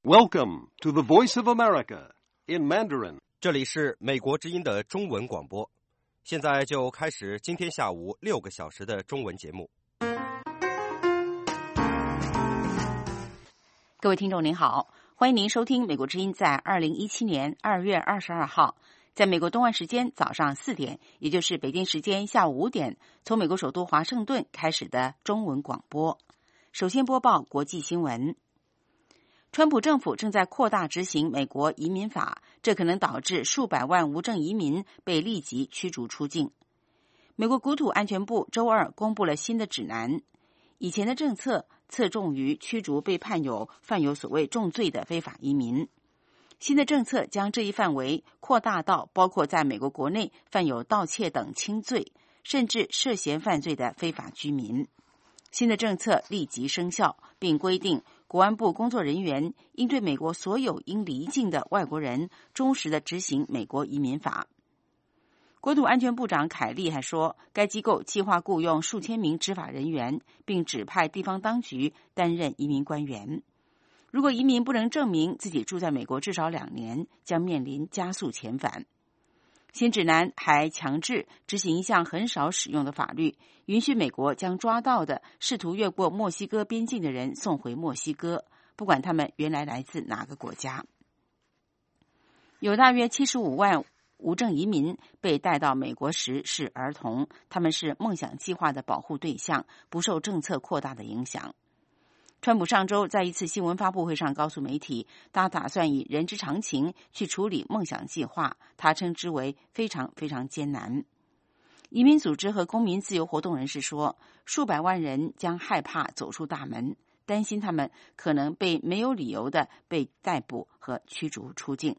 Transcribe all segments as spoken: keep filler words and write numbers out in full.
Welcome to the Voice of America in Mandarin. 这里是美国之音的中文广播，现在就开始今天下午六个小时的中文节目。 各位听众您好，欢迎您收听美国之音在二零一七年二月二十二号，在美国东岸时间早上四点，也就是北京时间下午五点，从美国首都华盛顿开始的中文广播。首先播报国际新闻。川普政府正在扩大执行美国移民法，这可能导致数百万无证移民被立即驱逐出境。美国国土安全部周二公布了新的指南，以前的政策侧重于驱逐被判有犯有所谓重罪的非法移民，新的政策将这一范围扩大到包括在美国国内犯有盗窃等轻罪，甚至涉嫌犯罪的非法居民。新的政策立即生效，并规定国安部工作人员应对美国所有应离境的外国人忠实地执行美国移民法。国土安全部长凯利还说，该机构计划雇佣数千名执法人员，并指派地方当局担任移民官员。如果移民不能证明自己住在美国至少两年，将面临加速遣返。新指南还强制执行一项很少使用的法律，允许美国将抓到的试图越过墨西哥边境的人送回墨西哥，不管他们原来来自哪个国家。有大约七十五万无证移民被带到美国时是儿童，他们是梦想计划的保护对象，不受政策扩大的影响。川普上周在一次新闻发布会上告诉媒体，他打算以人之常情去处理梦想计划，他称之为非常非常艰难。移民组织和公民自由活动人士说，数百万人将害怕走出大门，担心他们可能被没有理由的被逮捕和驱逐出境。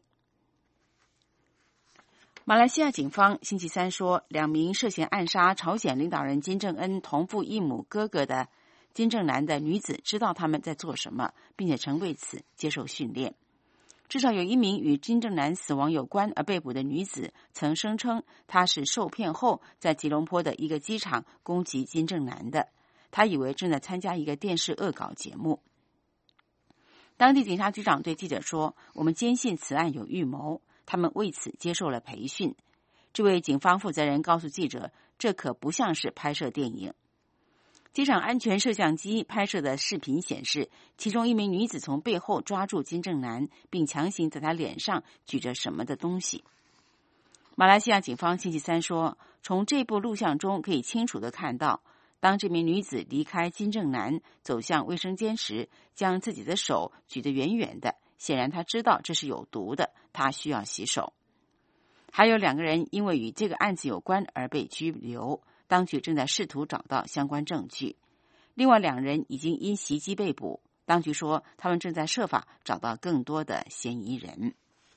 马来西亚警方星期三说，两名涉嫌暗杀朝鲜领导人金正恩同父异母哥哥的金正男的女子知道他们在做什么，并且曾为此接受训练。至少有一名与金正男死亡有关而被捕的女子曾声称，她是受骗后在吉隆坡的一个机场攻击金正男的，她以为正在参加一个电视恶搞节目。当地警察局长对记者说，我们坚信此案有预谋，他们为此接受了培训。这位警方负责人告诉记者，这可不像是拍摄电影。机场安全摄像机拍摄的视频显示，其中一名女子从背后抓住金正男，并强行在他脸上举着什么的东西。马来西亚警方星期三说，从这部录像中可以清楚地看到，当这名女子离开金正男走向卫生间时，将自己的手举得远远的，显然她知道这是有毒的，她需要洗手。还有两个人因为与这个案子有关而被拘留，当局正在试图找到相关证据。另外两人已经因袭击被捕，当局说他们正在设法找到更多的嫌疑人。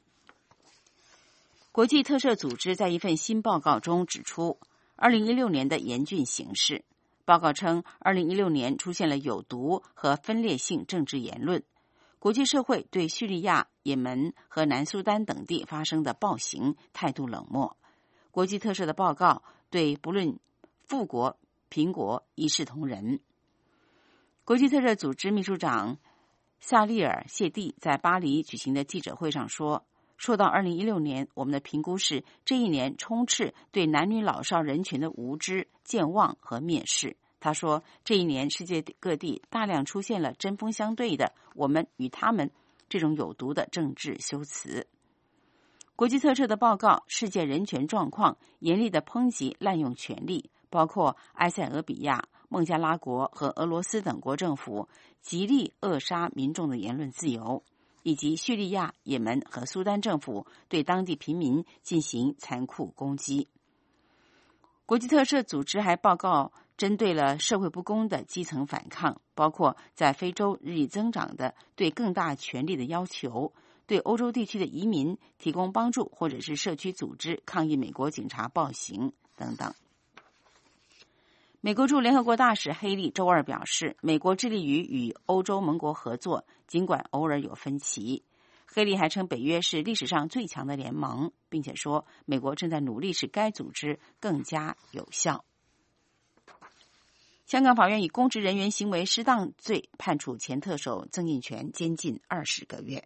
国际特赦组织在一份新报告中指出二零一六年的严峻形势。报告称二零一六年出现了有毒和分裂性政治言论，国际社会对叙利亚、也门和南苏丹等地发生的暴行态度冷漠。国际特赦的报告对不论富国、贫国一视同仁。国际特赦组织秘书长萨利尔·谢蒂在巴黎举行的记者会上说，说到二零一六年，我们的评估是这一年充斥对男女老少人群的无知、健忘和蔑视。他说，这一年世界各地大量出现了针锋相对的我们与他们这种有毒的政治修辞。国际特赦的报告世界人权状况严厉地抨击滥用权力，包括埃塞俄比亚、孟加拉国和俄罗斯等国政府极力扼杀民众的言论自由，以及叙利亚、也门和苏丹政府对当地平民进行残酷攻击。国际特赦组织还报告针对了社会不公的基层反抗，包括在非洲日益增长的对更大权力的要求，对欧洲地区的移民提供帮助，或者是社区组织抗议美国警察暴行等等。美国驻联合国大使黑利周二表示，美国致力于与欧洲盟国合作，尽管偶尔有分歧。黑利还称北约是历史上最强的联盟，并且说美国正在努力使该组织更加有效。 香港法院以公职人员行为失当罪判处前特首曾荫权监禁二十个月。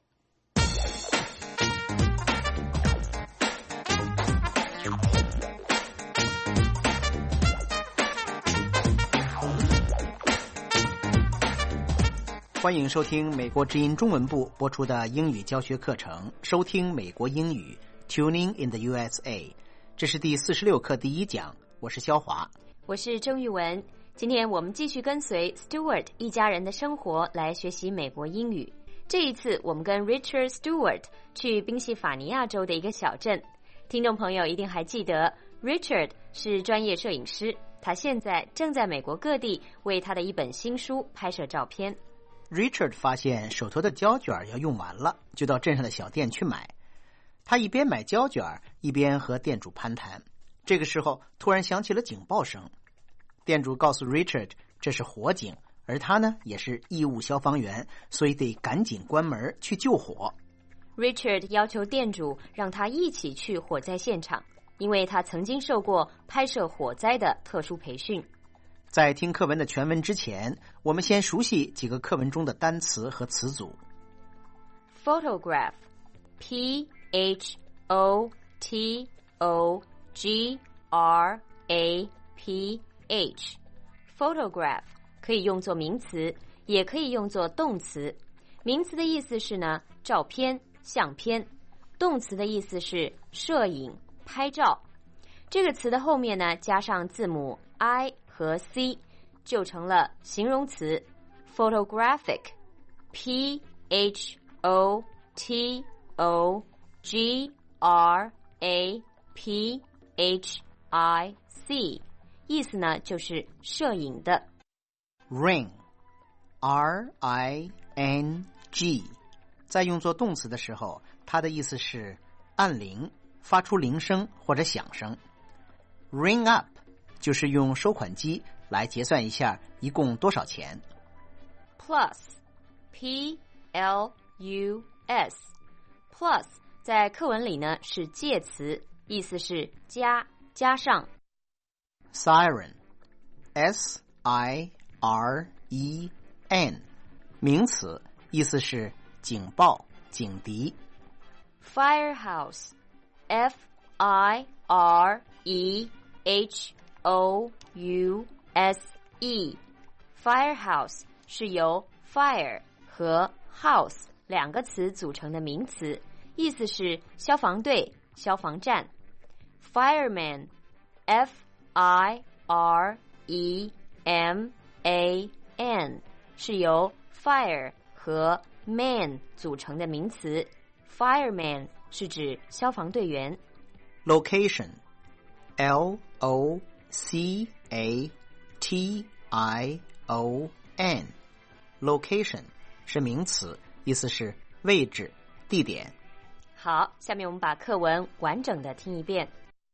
欢迎收听美国之音中文部播出的英语教学课程，收听美国英语 Tuning in the U S A。 这是第四十六课第一讲，我是肖华， 我是郑玉文。今天我们继续跟随 Stewart 一家人的生活来学习美国英语。这一次我们跟 Richard Stewart 去宾夕法尼亚州的一个小镇。听众朋友一定还记得 Richard 是专业摄影师，他现在正在美国各地为他的一本新书拍摄照片。 Richard 发现手头的胶卷要用完了，就到镇上的小店去买。他一边买胶卷，一边和店主攀谈。这个时候，突然响起了警报声。店主告诉 Richard 这是火警，而他呢也是义务消防员，所以得赶紧关门去救火。 Richard 要求店主让他一起去火灾现场，因为他曾经受过拍摄火灾的特殊培训。 在听课文的全文之前，我们先熟悉几个课文中的单词和词组。 Photograph P H O T O G R A P H Photograph 可以用作名词，也可以用作动词。名词的意思是呢照片、相片，动词的意思是摄影、拍照。这个词的后面呢加上字母 I和 C 就成了形容词 photographic P H O T O G R A P H I C 意思呢就是摄影的。 Ring R I N G 在用作动词的时候，它的意思是按铃，发出铃声或者响声。 Ring up就是用收款机来结算一下一共多少钱。 Plus P L U S Plus 在课文里呢是介词，意思是加、加上。 Siren S I R E N 名词，意思是警报、警笛。 Firehouse F I R E H O U S E Firehouse 是由 fire 和 house 两个词组成的名词，意思是消防队、消防站。 Fireman F I R E M A N 是由 fire 和 man 组成的名词， Fireman 是指消防队员。 Location L O C A T I O N Location 是名词，意思是位置、地点。 好，下面我们把课文完整的听一遍。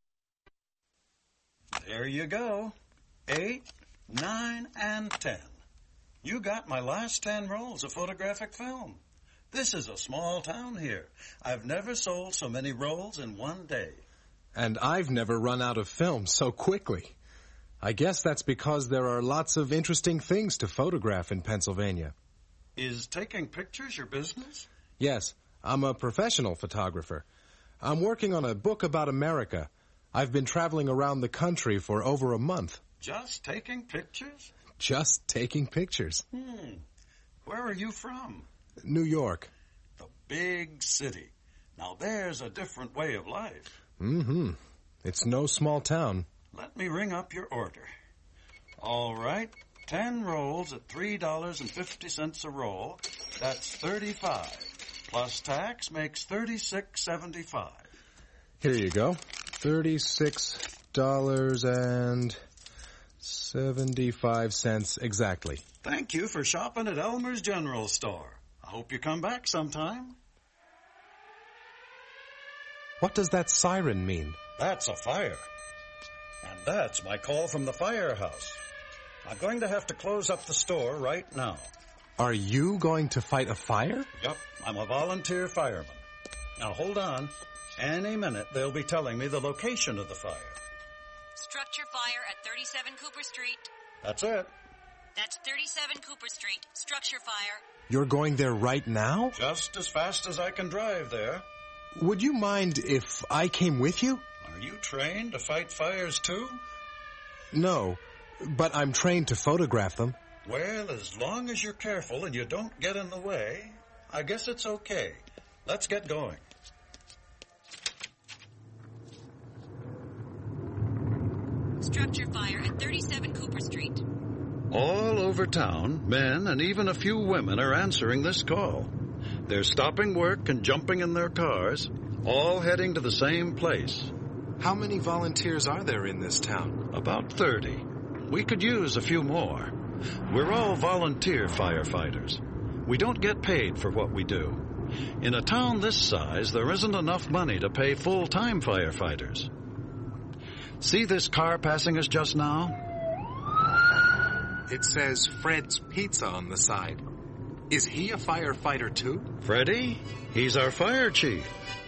There you go. Eight, nine, and ten. You got my last ten rolls of photographic film. This is a small town here. I've never sold so many rolls in one day. And I've never run out of film so quickly. I guess that's because there are lots of interesting things to photograph in Pennsylvania. Is taking pictures your business? Yes, I'm a professional photographer. I'm working on a book about America. I've been traveling around the country for over a month. Just taking pictures? Just taking pictures. Hmm. Where are you from? New York. The big city. Now there's a different way of life. Mm-hmm. It's no small town. Let me ring up your order. All right. Ten rolls at three dollars and fifty cents a roll. That's thirty-five. Plus tax makes thirty-six seventy-five. Here you go. Thirty-six dollars and seventy-five cents exactly. Thank you for shopping at Elmer's General Store. I hope you come back sometime. What does that siren mean? That's a fire. And that's my call from the firehouse. I'm going to have to close up the store right now. Are you going to fight a fire? Yup, I'm a volunteer fireman. Now hold on. Any minute they'll be telling me the location of the fire. Structure fire at thirty-seven Cooper Street. That's it. That's thirty-seven Cooper Street. Structure fire. You're going there right now? Just as fast as I can drive there. Would you mind if I came with you? Are you trained to fight fires too? No, but I'm trained to photograph them. Well, as long as you're careful and you don't get in the way, I guess it's okay. Let's get going. Structure fire at thirty-seven Cooper Street. All over town, men and even a few women are answering this call. They're stopping work and jumping in their cars, all heading to the same place. How many volunteers are there in this town? About thirty. We could use a few more. We're all volunteer firefighters. We don't get paid for what we do. In a town this size, there isn't enough money to pay full-time firefighters. See this car passing us just now? It says Fred's Pizza on the side. Is he a firefighter too? Freddie? He's our fire chief.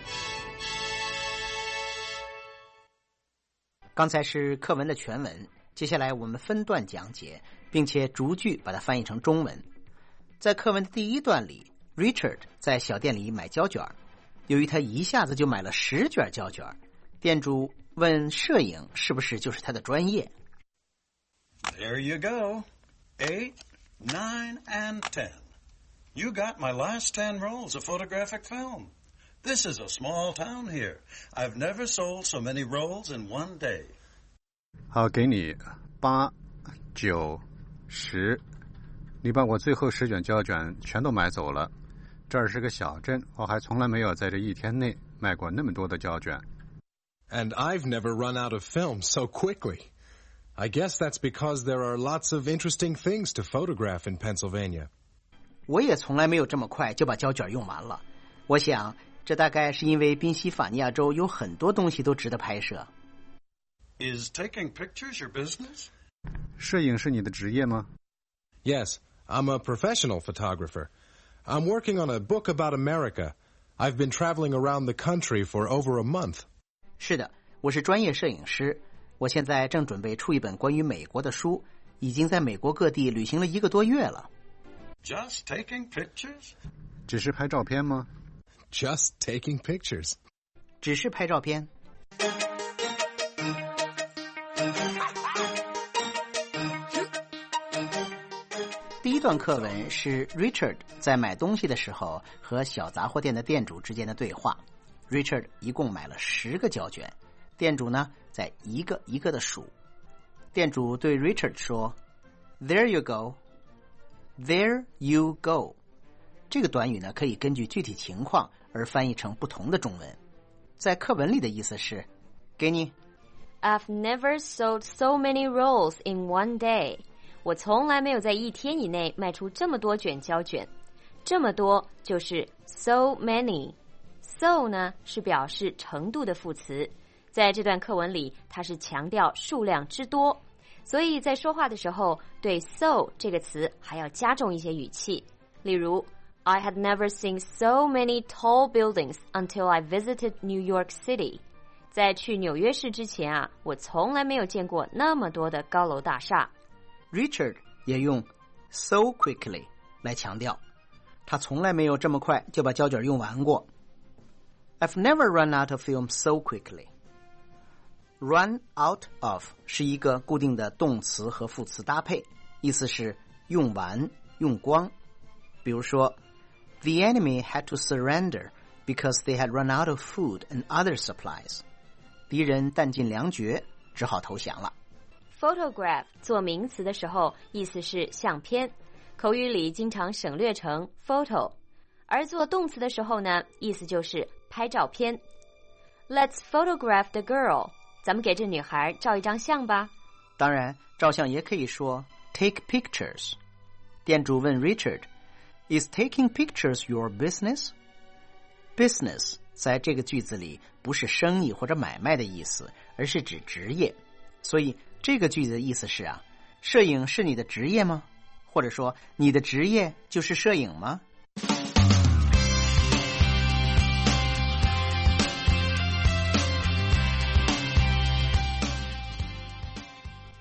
刚才是课文的全文，接下来我们分段讲解，并且逐句把它翻译成中文。在课文的第一段里 Richard 在小店里买胶卷，由于他一下子就买了十卷胶卷，店主问摄影是不是就是他的专业。 There you go. Eight, nine, and ten. You got my last ten rolls of photographic film. This is a small town here. I've never sold so many rolls in one day. 好，给你八、九、十。你把我最后十卷胶卷全都买走了。这儿是个小镇，我还从来没有在这一天内卖过那么多的胶卷。 And I've never run out of film so quickly. I guess that's because there are lots of interesting things to photograph in Pennsylvania. 我也从来没有这么快就把胶卷用完了。我想，这大概是因为宾夕法尼亚州有很多东西都值得拍摄。 Is taking pictures your business? 摄影是你的职业吗？ Yes, I'm a professional photographer. I'm working on a book about America. I've been traveling around the country for over a month. 是的，我是专业摄影师。我现在正准备出一本关于美国的书，已经在美国各地旅行了一个多月了。 Just taking pictures? 只是拍照片吗？ Just taking pictures. 只是拍照片。第一段课文是 Richard 在买东西的时候和小杂货店的店主之间的对话。Richard 一共买了十个胶卷，店主呢在一个一个的数。店主对 Richard 说 There you go. There you go. 这个短语呢可以根据具体情况而翻译成不同的中文。在课文里的意思是给你 I've never sold so many rolls in one day. 我从来没有在一天以内卖出这么多卷胶卷。这么多就是 so many. So 呢是表示程度的副词，在这段课文里它是强调数量之多，所以在说话的时候对 so 这个词还要加重一些语气。例如 I had never seen so many tall buildings until I visited New York City. 在去纽约市之前啊，我从来没有见过那么多的高楼大厦。 Richard 也用 so quickly 来强调，他从来没有这么快就把胶卷用完过。I've never run out of film so quickly. Run out of 是一个固定的动词和副词搭配，意思是用完、用光。比如说 The enemy had to surrender because they had run out of food and other supplies. 敌人弹尽粮绝，只好投降了。 Photograph 做名词的时候，意思是相片，口语里经常省略成 photo。而做动词的时候呢，意思就是拍照片。Let's photograph the girl. 咱们给这女孩照一张相吧。 当然，照相也可以说 take pictures. 店主问 Richard, Is taking pictures your business? Business 在这个句子里不是生意或者买卖的意思，而是指职业。所以这个句子的意思是啊，摄影是你的职业吗？或者说你的职业就是摄影吗？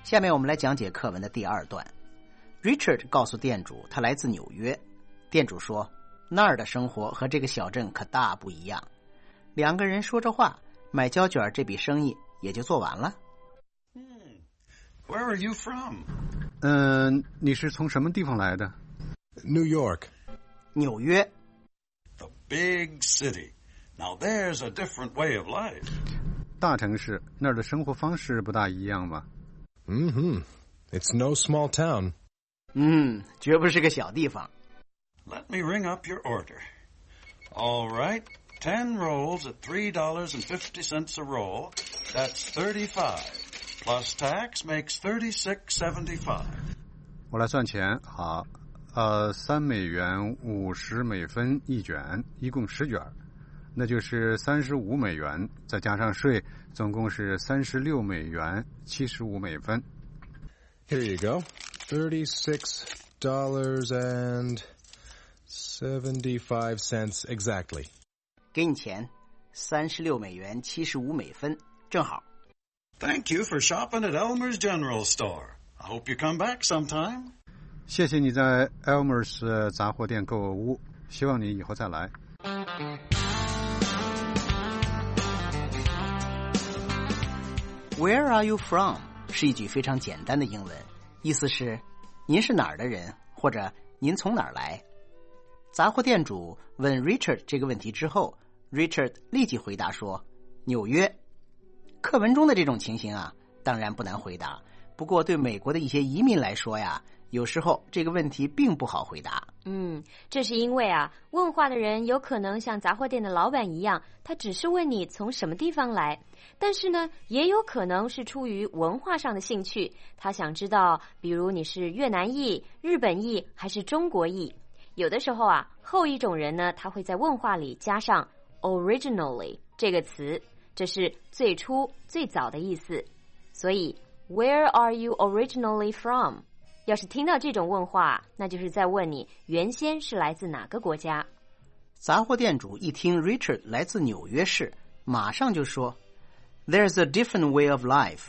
下面我们来讲解课文的第二段。Richard 告诉店主他来自纽约，店主说那儿的生活和这个小镇可大不一样。两个人说着话，买胶卷这笔生意也就做完了。 Where are you from? 嗯、呃，你是从什么地方来的？ New York. 纽约。 The big city. Now there's a different way of life. 大城市那儿的生活方式不大一样吧？ Mm-hmm. It's no small town. 嗯，绝不是个小地方。 Let me ring up your order. All right, ten rolls at three dollars and fifty cents a roll. That's thirty-five. Plus tax makes thirty-six seventy-five. 我来算钱，好，呃，三美元五十美分一卷，一共十卷，那就是三十五美元，再加上税，总共是三十六美元七十五美分。 Here you go. Thirty-six dollars and seventy-five cents exactly. 给你钱，三十六美元七十五美分，正好。 Thank you for shopping at Elmer's General Store. I hope you come back sometime. 谢谢你在 Elmer's 杂货店购物，希望你以后再来。 Where are you from? 是一句非常简单的英文，意思是您是哪儿的人，或者您从哪儿来。杂货店主问 Richard 这个问题之后， Richard 立即回答说纽约。课文中的这种情形啊，当然不难回答，不过对美国的一些移民来说呀，有时候这个问题并不好回答。 嗯，这是因为啊，问话的人有可能像杂货店的老板一样，他只是问你从什么地方来，但是呢，也有可能是出于文化上的兴趣，他想知道，比如你是越南裔、日本裔还是中国裔。有的时候啊，后一种人呢，他会在问话里加上 originally 这个词，这是最初、最早的意思。所以 Where are you originally from？ 要是听到这种问话，那就是在问你原先是来自哪个国家。 杂货店主一听 Richard 来自纽约市，马上就说 There's a different way of life.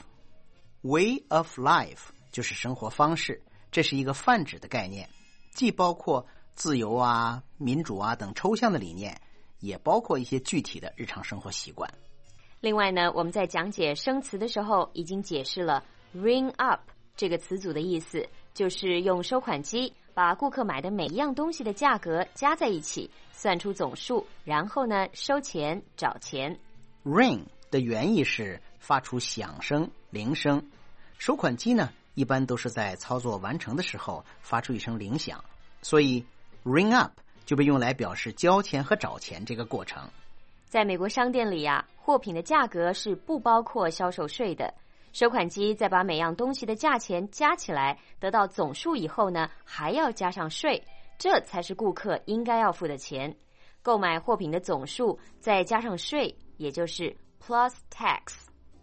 Way of life 就是生活方式，这是一个泛指的概念，既包括自由啊、民主啊等抽象的理念，也包括一些具体的日常生活习惯。 另外呢，我们在讲解生词的时候已经解释了 ring up 这个词组的意思，就是用收款机把顾客买的每一样东西的价格加在一起，算出总数，然后呢收钱找钱。 Ring 的原意是发出响声、铃声，收款机呢一般都是在操作完成的时候发出一声铃响，所以 ring up 就被用来表示交钱和找钱这个过程。 在美国商店里呀，货品的价格是不包括销售税的。收款机再把每样东西的价钱加起来，得到总数以后呢，还要加上税，这才是顾客应该要付的钱。购买货品的总数再加上税，也就是 plus tax。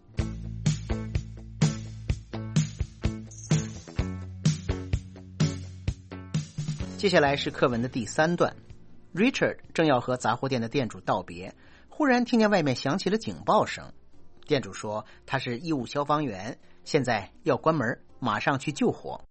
接下来是课文的第三段。 Richard 正要和杂货店的店主道别，忽然听见外面响起了警报声。店主说他是义务消防员，现在要关门，马上去救火。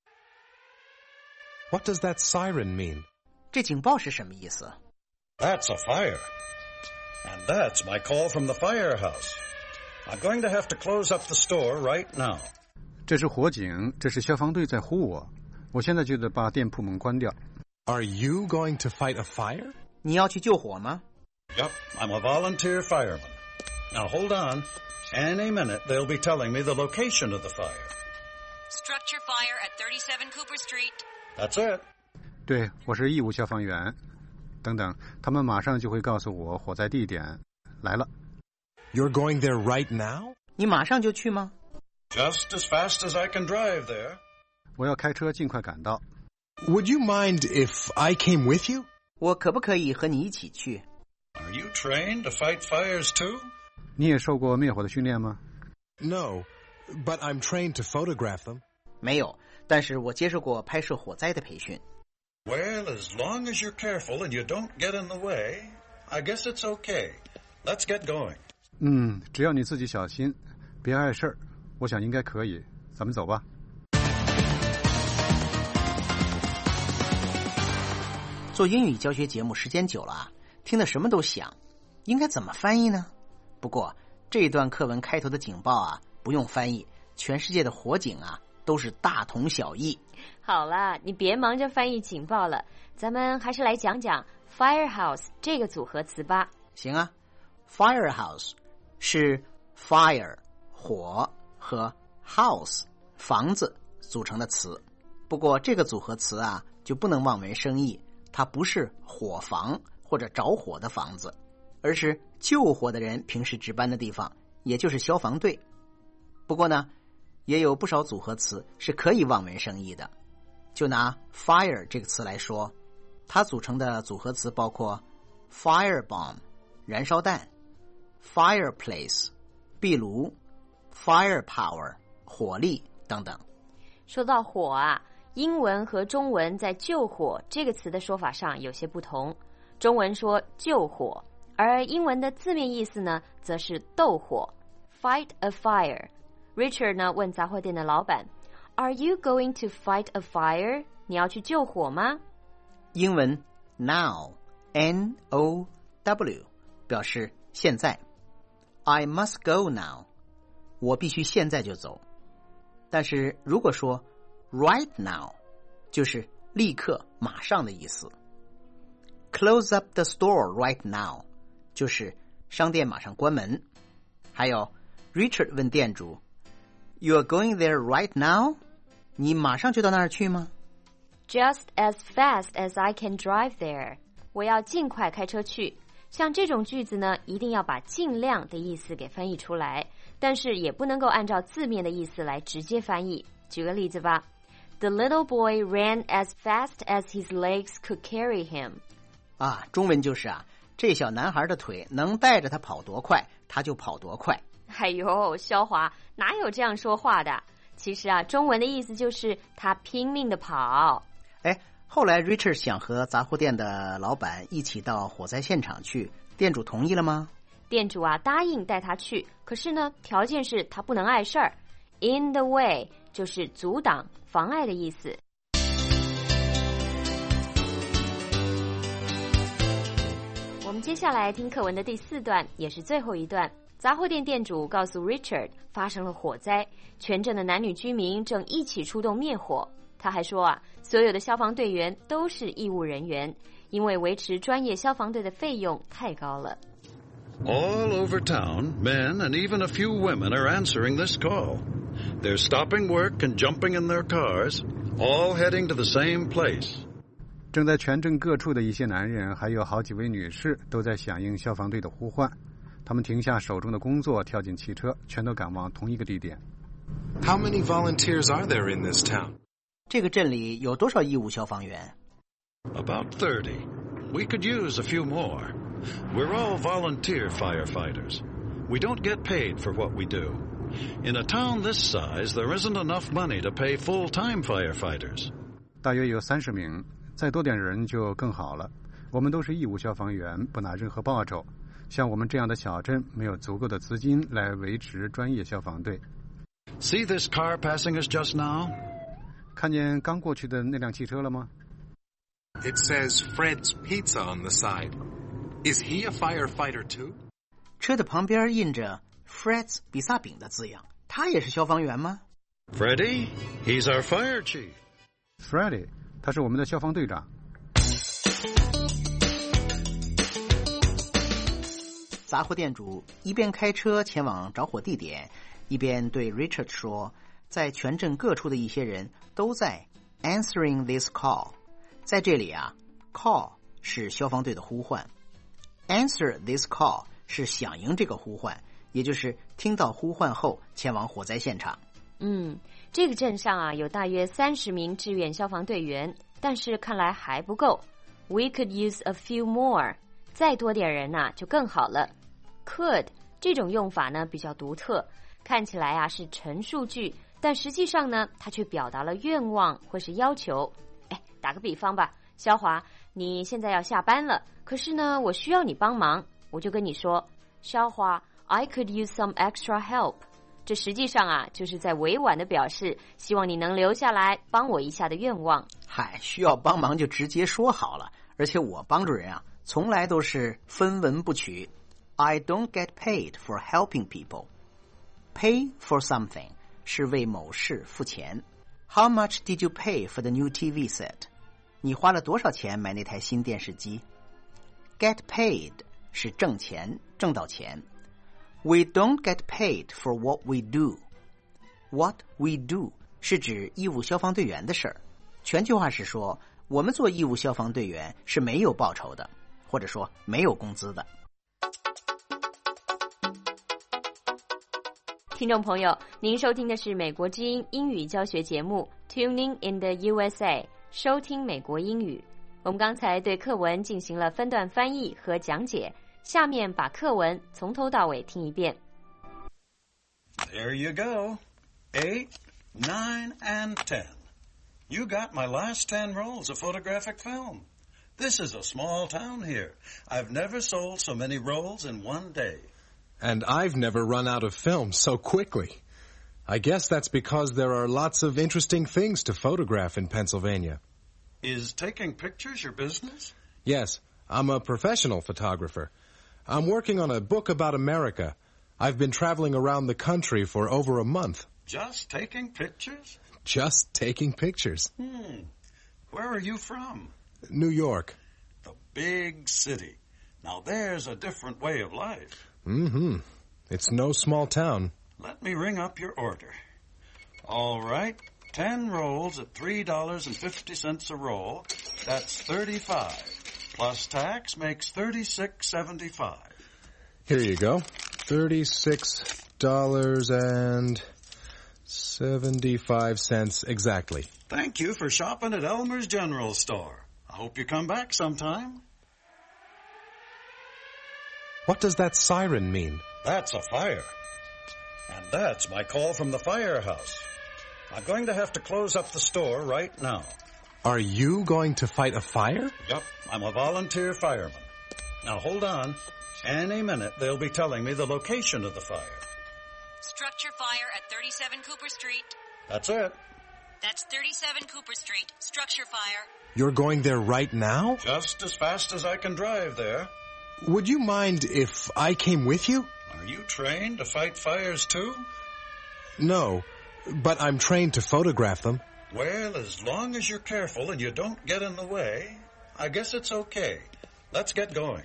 What does that siren mean? 这警报是什么意思？ That's a fire. And that's my call from the firehouse. I'm going to have to close up the store right now. 这是火警，这是消防队在呼我，我现在就得把店铺门关掉。 Are you going to fight a fire? 你要去救火吗？ Yup, I'm a volunteer fireman. Now hold on. Any minute they'll be telling me the location of the fire. Structure fire at thirty-seven Cooper Street. That's it. 对，我是义务消防员。等等，他们马上就会告诉我火灾地点。来了。 You're going there right now? 你马上就去吗？ Just as fast as I can drive there. 我要开车尽快赶到。 Would you mind if I came with you? 我可不可以和你一起去？ Are you trained to fight fires too? 你也受过灭火的训练吗？ No, but I'm trained to photograph them. 没有，但是我接受过拍摄火灾的培训。 Well, as long as you're careful and you don't get in the way, I guess it's okay. Let's get going. 嗯，只要你自己小心，别碍事儿，我想应该可以。 咱们走吧。 做英语教学节目时间久了啊，听得什么都想，应该怎么翻译呢？不过这一段课文开头的警报啊，不用翻译，全世界的火警啊都是大同小异。 好了，你别忙着翻译警报了，咱们还是来讲讲 firehouse 这个组合词吧。 行啊， firehouse 是 fire 火和 house 房子组成的词。不过这个组合词啊就不能望文生义，它不是火房或者着火的房子，而是救火的人平时值班的地方，也就是消防队。不过呢，也有不少组合词是可以望文生义的。就拿 fire 这个词来说，它组成的组合词包括 firebomb 燃烧弹， fireplace 壁炉， firepower 火力等等。 说到火啊，英文和中文在救火这个词的说法上有些不同。中文说救火，而英文的字面意思呢则是斗火 fight a fire。Richard 呢问杂货店的老板 Are you going to fight a fire? 你要去救火吗？ 英文 now N O W 表示现在。 I must go now 我必须现在就走。但是如果说 right now 就是立刻马上的意思。 Close up the store right now 就是商店马上关门。还有 Richard 问店主You're going there right now? 你马上就到那儿去吗？ Just as fast as I can drive there. 我要尽快开车去。像这种句子呢，一定要把尽量的意思给翻译出来，但是也不能够按照字面的意思来直接翻译。举个例子吧。The little boy ran as fast as his legs could carry him. 啊，中文就是啊，这小男孩的腿能带着他跑多快，他就跑多快。 哎呦，肖华，哪有这样说话的？其实啊，中文的意思就是他拼命的跑。 哎，后来 Richard 想和杂货店的老板一起到火灾现场去，店主同意了吗？ 店主啊答应带他去，可是呢，条件是他不能碍事儿。In the way 就是阻挡、妨碍的意思。我们接下来听课文的第四段，也是最后一段。杂货店店主告诉 Richard 发生了火灾，全镇的男女居民正一起出动灭火。他还说啊，所有的消防队员都是义务人员，因为维持专业消防队的费用太高了。 All over town, men and even a few women are answering this call. They're stopping work and jumping in their cars, all heading to the same place. 正在全镇各处的一些男人，还有好几位女士都在响应消防队的呼唤。他们停下手中的工作，跳进汽车，全都赶往同一个地点。 How many volunteers are there in this town? 这个镇里有多少义务消防员？ About thirty. We could use a few more. We're all volunteer firefighters. We don't get paid for what we do. In a town this size, there isn't enough money to pay full-time firefighters. 大约有三十名，再多点人就更好了。我们都是义务消防员，不拿任何报酬。像我们这样的小镇，没有足够的资金来维持专业消防队。 See this car passing us just now? 看见刚过去的那辆汽车了吗？ It says Fred's Pizza on the side. Is he a firefighter too? 车的旁边印着 Fred's 比萨饼的字样，他也是消防员吗？ Freddie? He's our fire chief. Freddie, 他是我们的消防队长。 杂货店主一边开车前往着火地点，一边对 Richard 说，在全镇各处的一些人都在 answering this call。 在这里啊 call 是消防队的呼唤， answer this call 是响应这个呼唤，也就是听到呼唤后前往火灾现场。 嗯，这个镇上啊有大约三十名志愿消防队员，但是看来还不够。 We could use a few more， 再多点人啊就更好了。Could 这种用法呢比较独特，看起来啊是陈述句，但实际上呢它却表达了愿望或是要求。哎，打个比方吧，肖华，你现在要下班了，可是呢我需要你帮忙，我就跟你说，肖华 I could use some extra help。 这实际上啊，就是在委婉的表示希望你能留下来帮我一下的愿望。 嗨，需要帮忙就直接说好了，而且我帮助人啊，从来都是分文不取。I don't get paid for helping people. Pay for something 是为某事付钱。How much did you pay for the new T V set? 你花了多少钱买那台新电视机？ Get paid 是挣钱，挣到钱。We don't get paid for what we do. What we do 是指义务消防队员的事儿。全句话是说，我们做义务消防队员是没有报酬的，或者说没有工资的。 听众朋友，您收听的是美国之音英语教学节目 Tuning in the U S A， 收听美国英语。我们刚才对课文进行了分段翻译和讲解，下面把课文从头到尾听一遍。 There you go. Eight, nine, and ten. You got my last ten rolls of photographic film. This is a small town here. I've never sold so many rolls in one day. And I've never run out of film so quickly. I guess that's because there are lots of interesting things to photograph in Pennsylvania. Is taking pictures your business? Yes, I'm a professional photographer. I'm working on a book about America. I've been traveling around the country for over a month. Just taking pictures? Just taking pictures. Hmm. Where are you from? New York. The big city. Now there's a different way of life. Mm-hmm. It's no small town. Let me ring up your order. All right. Ten rolls at three dollars and fifty cents a roll. That's thirty-five. Plus tax makes thirty-six seventy-five. Here you go. Thirty-six dollars and seventy-five cents exactly. Thank you for shopping at Elmer's General Store. I hope you come back sometime. What does that siren mean? That's a fire. And that's my call from the firehouse. I'm going to have to close up the store right now. Are you going to fight a fire? Yup, I'm a volunteer fireman. Now hold on. Any minute they'll be telling me the location of the fire. Structure fire at thirty-seven Cooper Street. That's it. That's thirty-seven Cooper Street. Structure fire. You're going there right now? Just as fast as I can drive there. Would you mind if I came with you? Are you trained to fight fires too? No, but I'm trained to photograph them. Well, as long as you're careful and you don't get in the way, I guess it's okay. Let's get going.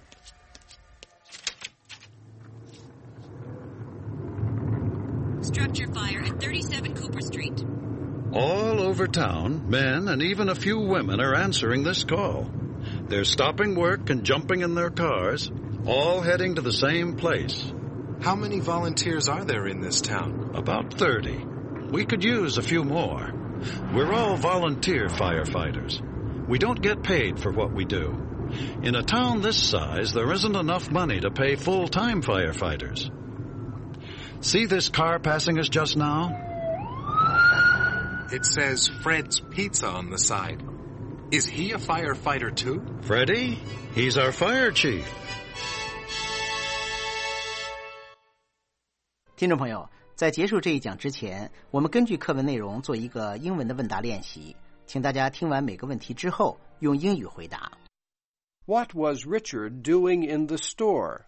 Structure fire at thirty-seven Cooper Street. All over town, men and even a few women are answering this call. They're stopping work and jumping in their cars, all heading to the same place. How many volunteers are there in this town? About thirty. We could use a few more. We're all volunteer firefighters. We don't get paid for what we do. In a town this size, there isn't enough money to pay full-time firefighters. See this car passing us just now? It says Fred's Pizza on the side. Is he a firefighter too? Freddie? He's our fire chief. 听众朋友，在结束这一讲之前，我们根据课文内容做一个英文的问答练习，请大家听完每个问题之后，用英语回答。 What was Richard doing in the store?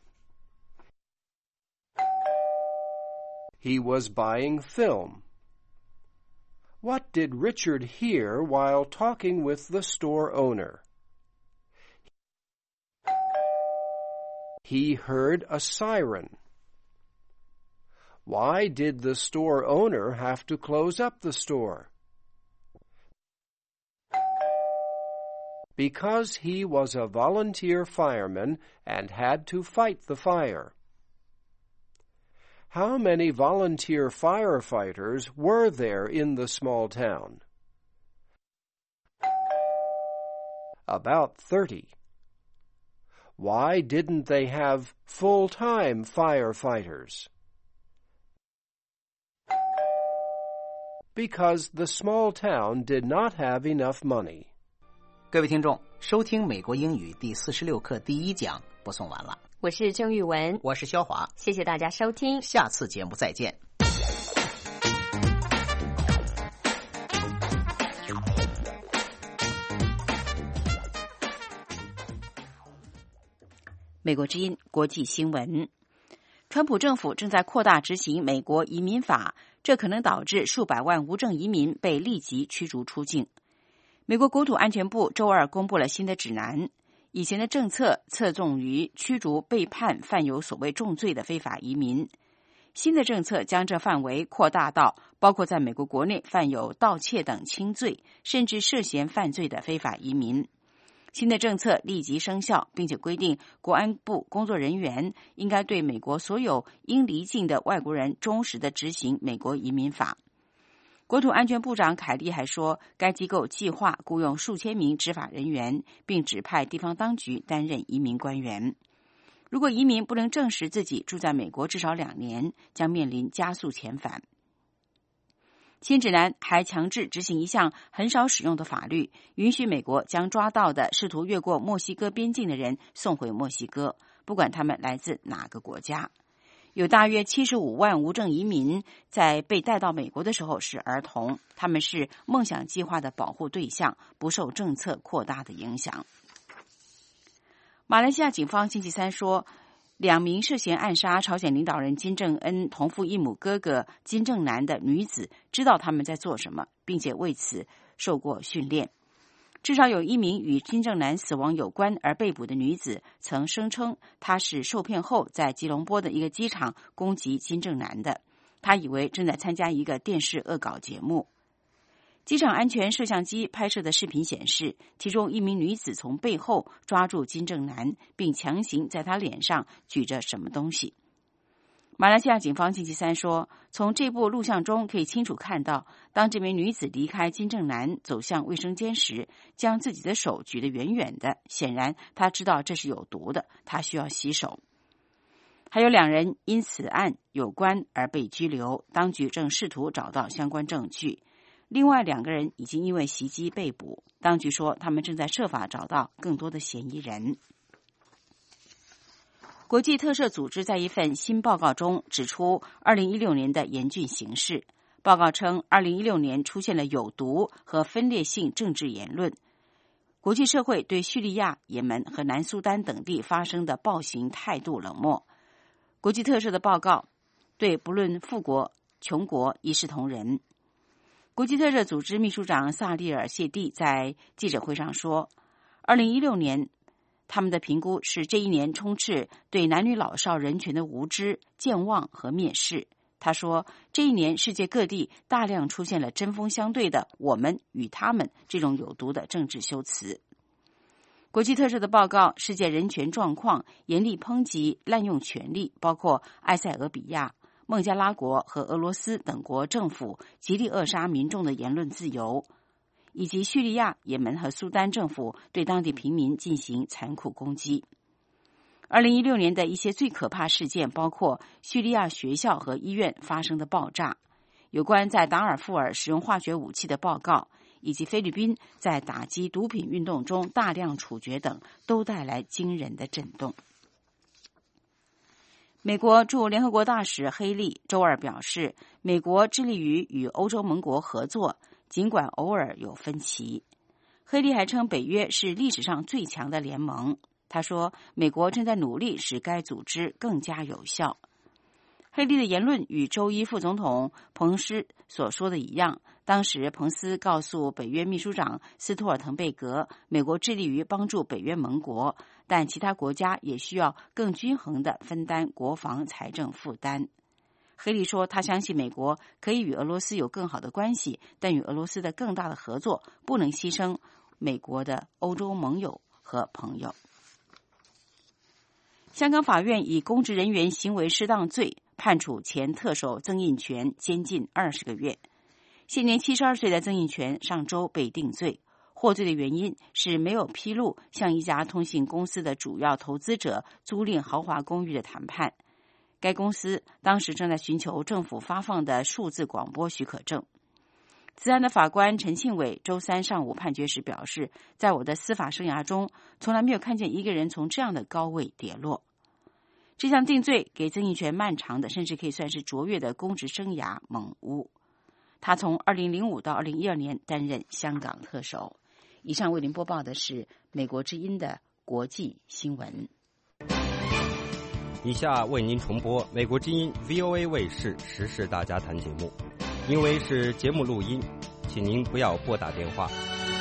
He was buying film. What did Richard hear while talking with the store owner? He heard a siren. Why did the store owner have to close up the store? Because he was a volunteer fireman and had to fight the fire. How many volunteer firefighters were there in the small town? About thirty. Why didn't they have full-time firefighters? Because the small town did not have enough money. 各位听众，收听美国英语第四十六课第一讲播送完了。 我是郑玉文， 我是肖华， 谢谢大家收听， 下次节目再见。 美国之音国际新闻。川普政府正在扩大执行美国移民法，这可能导致数百万无证移民被立即驱逐出境。美国国土安全部周二公布了新的指南，以前的政策侧重于驱逐被判犯有所谓重罪的非法移民，新的政策将这范围扩大到包括在美国国内犯有盗窃等轻罪，甚至涉嫌犯罪的非法移民。新的政策立即生效，并且规定国安部工作人员应该对美国所有应离境的外国人忠实地执行美国移民法。国土安全部长凯利还说，该机构计划雇佣数千名执法人员，并指派地方当局担任移民官员。如果移民不能证实自己住在美国至少两年，将面临加速遣返。新指南还强制执行一项很少使用的法律，允许美国将抓到的试图越过墨西哥边境的人送回墨西哥，不管他们来自哪个国家。有大约七十五万无证移民在被带到美国的时候是儿童，他们是梦想计划的保护对象，不受政策扩大的影响。马来西亚警方星期三说，两名涉嫌暗杀朝鲜领导人金正恩同父异母哥哥金正男的女子知道他们在做什么，并且为此受过训练。至少有一名与金正男死亡有关而被捕的女子曾声称，她是受骗后在吉隆坡的一个机场攻击金正男的，她以为正在参加一个电视恶搞节目。机场安全摄像机拍摄的视频显示，其中一名女子从背后抓住金正男，并强行在他脸上举着什么东西。马来西亚警方星期三说，从这部录像中可以清楚看到，当这名女子离开金正男走向卫生间时，将自己的手举得远远的，显然她知道这是有毒的，她需要洗手。还有两人因此案有关而被拘留，当局正试图找到相关证据。另外两个人已经因为袭击被捕，当局说他们正在设法找到更多的嫌疑人。国际特赦组织在一份新报告中指出二零一六年的严峻形势。报告称，二零一六年出现了有毒和分裂性政治言论。国际社会对叙利亚、也门和南苏丹等地发生的暴行态度冷漠。国际特赦的报告对不论富国、穷国一视同仁。国际特赦组织秘书长萨利尔谢蒂在记者会上说，二零一六年他们的评估是这一年充斥对男女老少人权的无知、健忘和蔑视。他说，这一年世界各地大量出现了针锋相对的我们与他们这种有毒的政治修辞。国际特赦的报告世界人权状况严厉抨击滥用权力，包括埃塞俄比亚、孟加拉国和俄罗斯等国政府极力扼杀民众的言论自由，以及叙利亚、也门和苏丹政府对当地平民进行残酷攻击。二零一六年的一些最可怕事件包括叙利亚学校和医院发生的爆炸，有关在达尔富尔使用化学武器的报告，以及菲律宾在打击毒品运动中大量处决等，都带来惊人的震动。美国驻联合国大使黑利周二表示，美国致力于与欧洲盟国合作，尽管偶尔有分歧。黑利还称北约是历史上最强的联盟。他说，美国正在努力使该组织更加有效。黑利的言论与周一副总统彭斯所说的一样，当时彭斯告诉北约秘书长斯托尔滕贝格，美国致力于帮助北约盟国，但其他国家也需要更均衡地分担国防财政负担。黑利说，他相信美国可以与俄罗斯有更好的关系，但与俄罗斯的更大的合作不能牺牲美国的欧洲盟友和朋友。香港法院以公职人员行为失当罪判处前特首曾荫权监禁二十个月。现年七十二岁的曾荫权上周被定罪，获罪的原因是没有披露向一家通信公司的主要投资者租赁豪华公寓的谈判。该公司当时正在寻求政府发放的数字广播许可证。此案的法官陈庆伟周三上午判决时表示，在我的司法生涯中，从来没有看见一个人从这样的高位跌落。这项定罪给曾荫权漫长的，甚至可以算是卓越的公职生涯蒙污。他从二零零五到二零一二年担任香港特首。以上为您播报的是美国之音的国际新闻。 以下为您重播美国之音 V O A 卫视时事大家谈节目，因为是节目录音，请您不要拨打电话。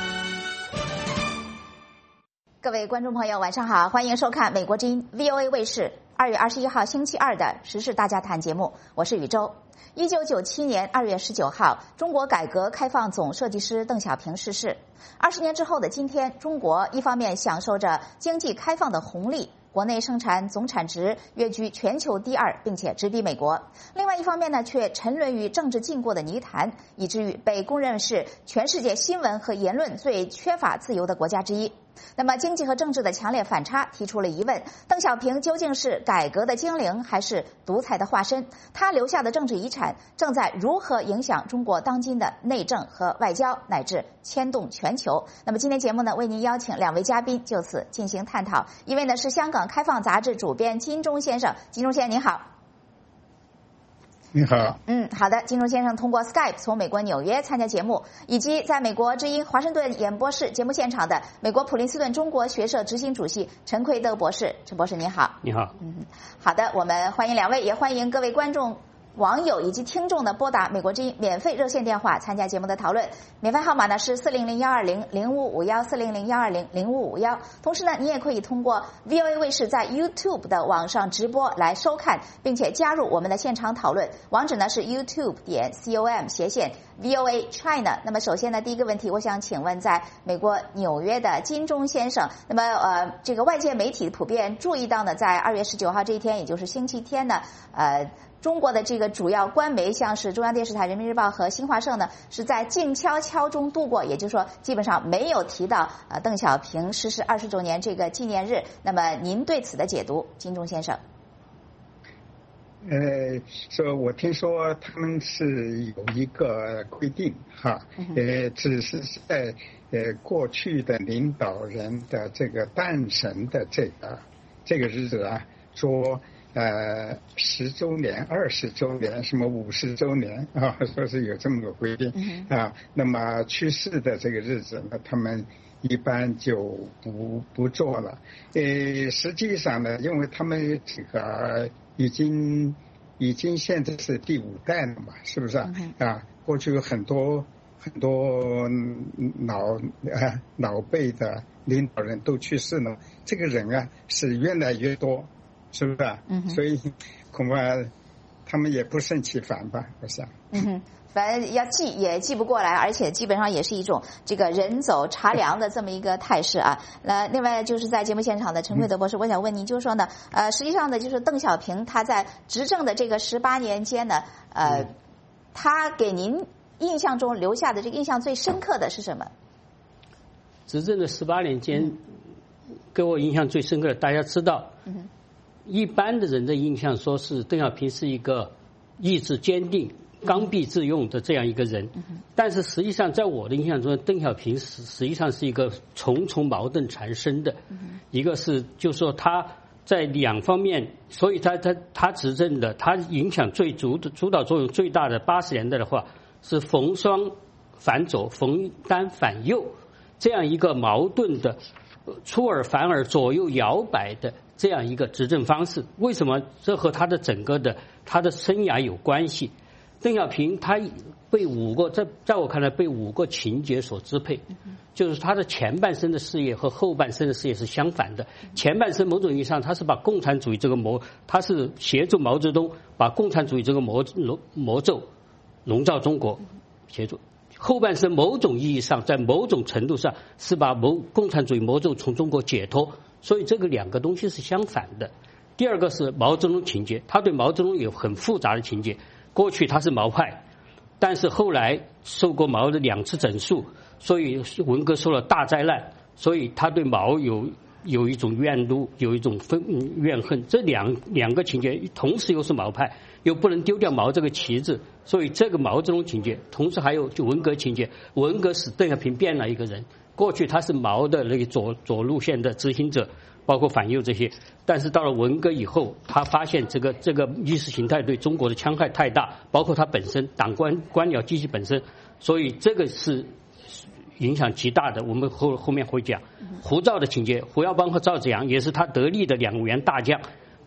各位观众朋友，晚上好，欢迎收看美国之音 V O A 卫视二月二十一号星期二的时事大家谈节目，我是宇宙。一九九七年二月十九号，中国改革开放总设计师邓小平逝世。二十年之后的今天，中国一方面享受着经济开放的红利，国内生产总产值跃居全球第二，并且直逼美国。另外一方面呢，却沉沦于政治禁锢的泥潭，以至于被公认是全世界新闻和言论最缺乏自由的国家之一。那么经济和政治的强烈反差提出了疑问：邓小平究竟是改革的精灵还是独裁的化身？他留下的政治遗产正在如何影响中国当今的内政和外交，乃至牵动全球？那么今天节目呢，为您邀请两位嘉宾就此进行探讨。一位呢是香港开放杂志主编金钟先生，金钟先生您好。 你好。 嗯，好的，金钟先生通过 Skype 从美国纽约参加节目，以及在美国之音华盛顿演播室节目现场的美国普林斯顿中国学社执行主席陈奎德博士，陈博士您好。 你好。 嗯，好的，我们欢迎两位，也欢迎各位观众、网友以及听众的拨打美国之音免费热线电话参加节目的讨论，免费号码呢是四零零幺二零零五五幺四零零幺二零零五五幺。同时呢，你也可以通过 V O A 卫视在 YouTube 的网上直播来收看，并且加入我们的现场讨论。网址呢是 YouTube 点 com 斜线 V O A China。那么首先呢，第一个问题，我想请问在美国纽约的金钟先生，那么呃，这个外界媒体普遍注意到呢，在二月十九号这一天，也就是星期天呢，呃。中国的这个主要官媒，像是中央电视台、人民日报和新华社呢，是在静悄悄中度过，也就是说，基本上没有提到呃邓小平逝世二十周年这个纪念日。那么，您对此的解读，金钟先生？ 呃，说我听说他们是有一个规定哈，呃，只是在呃过去的领导人的这个诞生的这个这个日子啊，说。呃，十周年、二十周年、什么五十周年啊，说是有这么个规定啊。那么去世的这个日子呢，他们一般就不不做了。呃，实际上呢，因为他们这个已经已经现在是第五代了嘛，是不是啊？啊，过去有很多很多老啊老辈的领导人都去世了，这个人啊是越来越多。是不是啊？嗯，所以恐怕他们也不胜其烦吧，我想。 嗯哼，反正要记也记不过来，而且基本上也是一种这个人走茶凉的这么一个态势啊。那另外就是在节目现场的陈奎德博士，我想问您，就是说呢，呃，实际上呢，就是邓小平他在执政的这个十八年间呢，呃，他给您印象中留下的这个印象最深刻的是什么？ 执政的十八年间，给我印象最深刻的，大家知道。嗯，一般的人的印象说是邓小平是一个意志坚定、刚愎自用的这样一个人，但是实际上在我的印象中，邓小平实实际上是一个重重矛盾缠身的。一个是就是说他在两方面，所以他他他执政的，他影响最主的主导作用最大的八十年代的话是逢双反左、逢单反右这样一个矛盾的出尔反尔、左右摇摆的这样一个执政方式。为什么？这和他的整个的他的生涯有关系。邓小平他被五个在在我看来被五个情节所支配，就是他的前半生的事业和后半生的事业是相反的。前半生某种意义上他是把共产主义这个魔，他是协助毛泽东把共产主义这个魔魔咒笼罩中国，协助。后半生某种意义上在某种程度上是把某共产主义魔咒从中国解脱，所以这个两个东西是相反的。第二个是毛泽东情节，他对毛泽东有很复杂的情节。过去他是毛派，但是后来受过毛的两次整肃，所以文革受了大灾难，所以他对毛有有一种怨怒，有一种愤怨恨。这两两个情节同时又是毛派，又不能丢掉毛这个旗帜，所以这个毛泽东情节，同时还有就文革情节。文革使邓小平变了一个人，过去他是毛的那个左左路线的执行者，包括反右这些，但是到了文革以后，他发现这个这个意识形态对中国的戕害太大，包括他本身党官官僚机器本身，所以这个是影响极大的。我们后后面会讲胡赵的情节，胡耀邦和赵紫阳也是他得力的两员大将，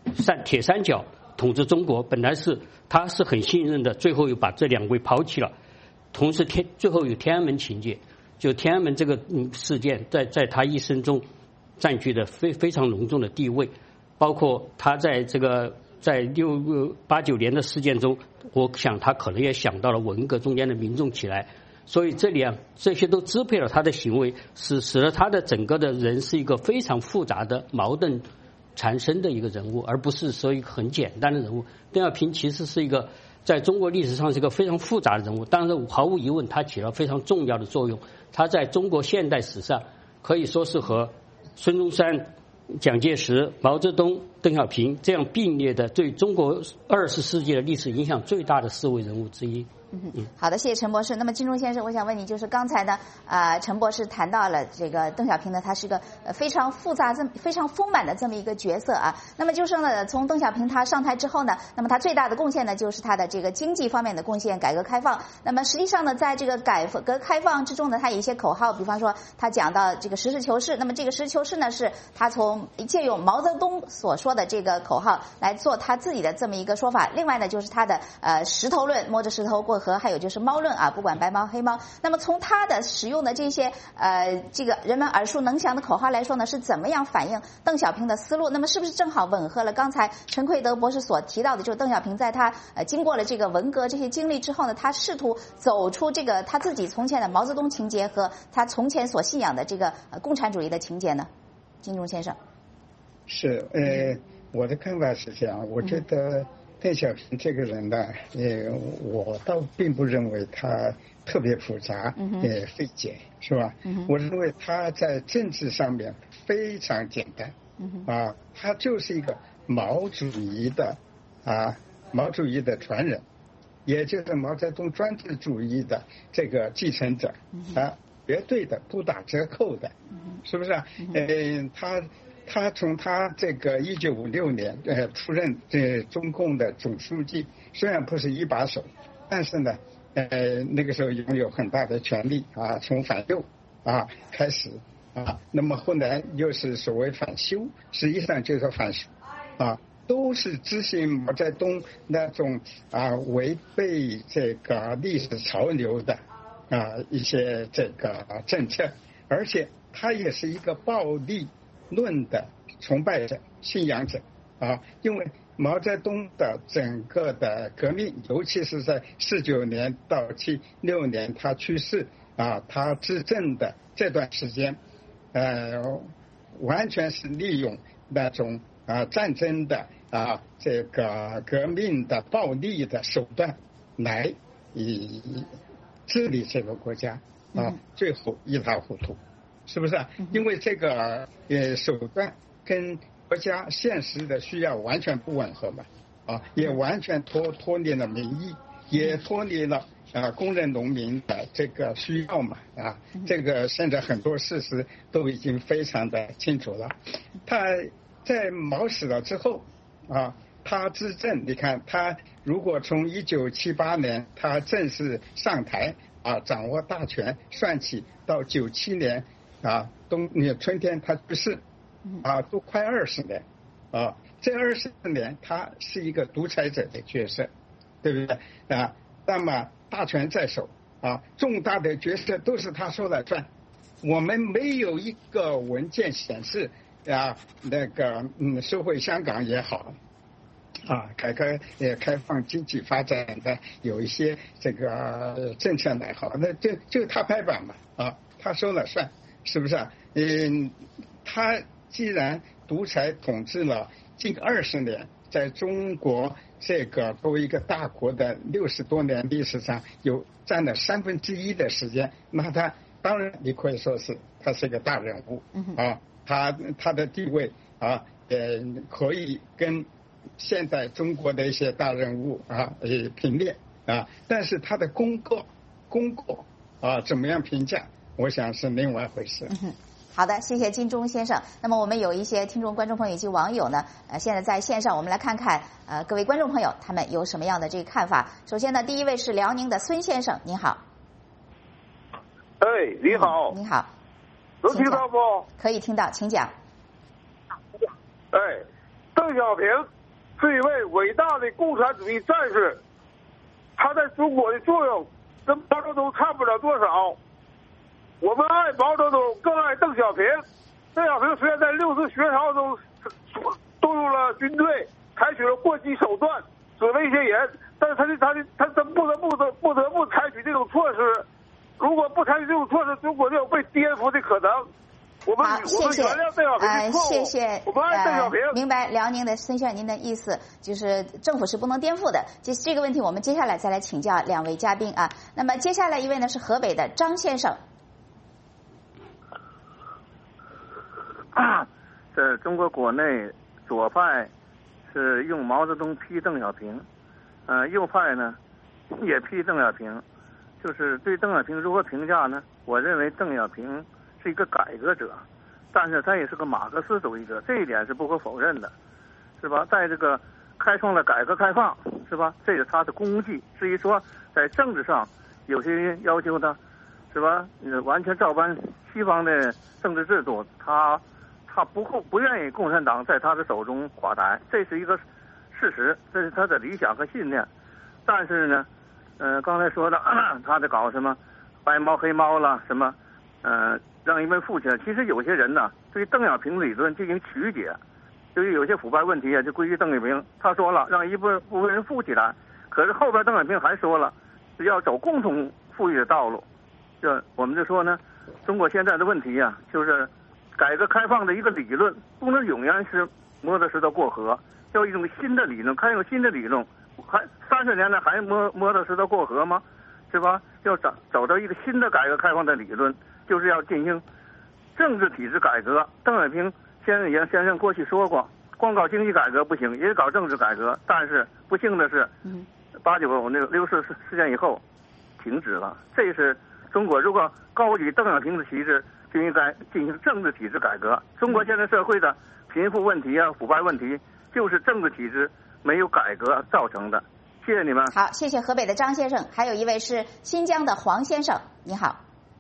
三铁三角统治中国，本来是他是很信任的，最后又把这两位抛弃了。同时天最后有天安门情节，就天安门这个嗯事件在在他一生中占据了非非常隆重的地位，包括他在这个在六八九年的事件中，我想他可能也想到了文革中间的民众起来，所以这两这些都支配了他的行为，使使得他的整个的人是一个非常复杂的矛盾缠身的一个人物，而不是说一个很简单的人物。邓小平其实是一个在中国历史上是一个非常复杂的人物，当然毫无疑问他起了非常重要的作用。他在中国现代史上可以说是和孙中山、蒋介石、毛泽东、邓小平这样并列的对中国二十世纪的历史影响最大的四位人物之一。 嗯，好的，谢谢陈博士。那么金钟先生，我想问你，就是刚才呢，呃，陈博士谈到了这个邓小平呢，他是个呃非常复杂、这么非常丰满的这么一个角色啊。那么就是呢，从邓小平他上台之后呢，那么他最大的贡献呢，就是他的这个经济方面的贡献，改革开放。那么实际上呢，在这个改革开放之中呢，他有一些口号，比方说他讲到这个实事求是。那么这个实事求是呢，是他从借用毛泽东所说的这个口号来做他自己的这么一个说法。另外呢，就是他的呃石头论，摸着石头过河，还有就是猫论啊，不管白猫黑猫。那么从他的使用的这些呃这个人们耳熟能详的口号来说呢，是怎么样反映邓小平的思路？那么是不是正好吻合了刚才陈奎德博士所提到的，就是邓小平在他呃经过了这个文革这些经历之后呢，他试图走出这个他自己从前的毛泽东情节和他从前所信仰的这个呃共产主义的情节呢？金钟先生。 是，呃，我的看法是这样，我觉得邓小平这个人呢，呃，我倒并不认为他特别复杂，呃，费解，是吧？我认为他在政治上面非常简单，啊，他就是一个毛主义的啊，毛主义的传人，也就是毛泽东专制主义的这个继承者，啊，绝对的不打折扣的，是不是啊？呃，他。他从他这个一九五六年呃出任这中共的总书记，虽然不是一把手，但是呢，呃那个时候拥有很大的权力啊，从反右啊开始啊，那么后来又是所谓反修，实际上就是反修啊，都是执行毛泽东那种啊违背这个历史潮流的啊一些这个政策，而且他也是一个暴力论的崇拜者、信仰者啊，因为毛泽东的整个的革命，尤其是在四九年到七六年他去世啊，他执政的这段时间，呃，完全是利用那种啊战争的啊这个革命的暴力的手段来以治理这个国家啊，最后一塌糊涂。是不是啊？因为这个呃手段跟国家现实的需要完全不吻合嘛，啊，也完全脱脱离了民意，也脱离了啊工人农民的这个需要嘛，啊，这个现在很多事实都已经非常的清楚了。他在毛死了之后啊，他执政，你看他如果从一九七八年他正式上台啊，掌握大权算起，到九七年。啊，冬春天他去世，啊，都快二十年，啊，这二十年他是一个独裁者的角色，对不对啊？那么大权在手啊，重大的决策都是他说了算。我们没有一个文件显示啊，那个嗯，社会香港也好，啊，改革呃开放经济发展的有一些这个政策来好，那就就他拍板嘛，啊，他说了算。是不是啊？嗯，他既然独裁统治了近二十年，在中国这个作为一个大国的六十多年历史上，有占了三分之一的时间，那他当然你可以说是他是一个大人物啊，他他的地位啊，呃，可以跟现在中国的一些大人物啊呃平列啊，但是他的功过功过啊怎么样评价？我想是另外一回事。 嗯，好的，谢谢金钟先生。那么我们有一些听众、观众朋友以及网友呢，呃，现在在线上，我们来看看呃各位观众朋友他们有什么样的这个看法。首先呢，第一位是辽宁的孙先生，您好。 哎，你好。 嗯、你好。 能听到不？ 可以听到，请讲。 哎，邓邓小平是一位伟大的共产主义战士，他在中国的作用跟毛泽东差不了多少。我们爱毛泽东，更爱邓小平。邓小平虽然在六次学潮中动用了军队，采取了过激手段，指了一些人，但是他的他的他他不得不得不得不采取这种措施。如果不采取这种措施，中国就有被颠覆的可能。我们我们原谅邓小平的错误， 谢谢， 我们爱邓小平。 呃、明白辽宁的孙先生您的意思，就是政府是不能颠覆的。这这个问题，我们接下来再来请教两位嘉宾啊。那么接下来一位呢是河北的张先生。 啊，在中国国内，左派是用毛泽东批邓小平，呃，右派呢也批邓小平。就是对邓小平如何评价呢？我认为邓小平是一个改革者，但是他也是个马克思主义者，这一点是不可否认的，是吧？在这个开创了改革开放，是吧？这是他的功绩。至于说在政治上，有些人要求他，是吧？完全照搬西方的政治制度，他他不不愿意共产党在他的手中垮台，这是一个事实，这是他的理想和信念。但是呢，呃，刚才说的，他在搞什么白猫黑猫了，什么，呃，让一位富起来。其实有些人呢，对邓小平理论进行曲解，由于有些腐败问题啊，就归于邓小平。他说了，让一部部分人富起来，可是后边邓小平还说了，要走共同富裕的道路。这我们就说呢，中国现在的问题啊，就是改革开放的一个理论不能永远是摸着石头过河，要一种新的理论，开用新的理论。还三十年来还摸摸着石头过河吗？是吧？要找找到一个新的改革开放的理论，就是要进行政治体制改革。邓小平先生也先生过去说过，光搞经济改革不行，也搞政治改革。但是不幸的是，八九那个六四事件以后停止了。这是中国如果高举邓小平的旗帜，就应该进行政治体制改革。中国现在社会的贫富问题啊、腐败问题，就是政治体制没有改革造成的。谢谢你们。 好，谢谢河北的张先生，还有一位是新疆的黄先生，你好。